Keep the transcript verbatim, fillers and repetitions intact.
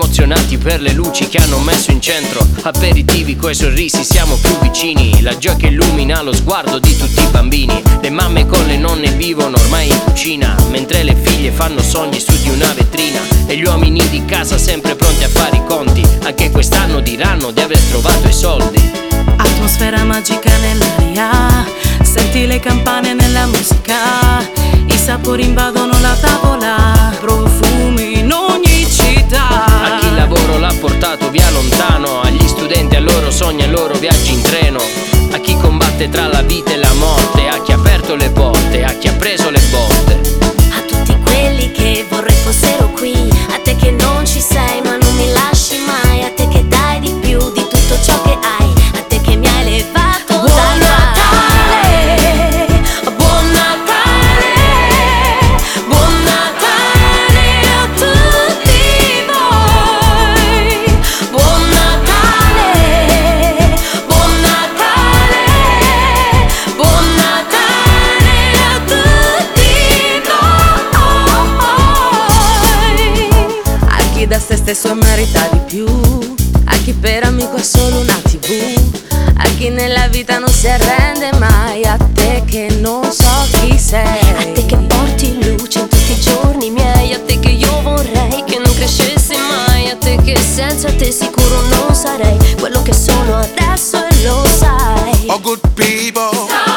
emozionati per le luci che hanno messo in centro. Aperitivi coi sorrisi, siamo più vicini. La gioia che illumina lo sguardo di tutti i bambini. Le mamme con le nonne vivono ormai in cucina, mentre le figlie fanno sogni su di una vetrina. E gli uomini di casa sempre pronti a fare i conti. Anche quest'anno diranno di aver trovato i soldi. Atmosfera magica nell'aria, senti le campane nella musica, i sapori invadono la tavola, profumi in ogni città. A chi il lavoro l'ha portato via lontano, agli studenti, ai loro sogni, ai loro viaggi in treno, a chi combatte tra la vita e la morte, a chi ha aperto le porte, a chi ha preso le botte. A tutti quelli che vorrei fossero qui, a te che non ci sei ma non mi lasci mai, a te che dai di più di tutto ciò che hai, a te che mi hai levato Buon dal Natale, buon Natale, buon Natale a tutti voi. Buon Natale, buon Natale, buon Natale a tutti voi. A chi da se stesso merita di più, a chi per amico è solo una tivù, a chi nella vita non si arrende mai, a te che non so chi sei, a te che porti luce in tutti i giorni miei, a te che io vorrei che non crescessi mai, a te che senza te sicuro non sarei quello che sono adesso e lo sai. Oh good people,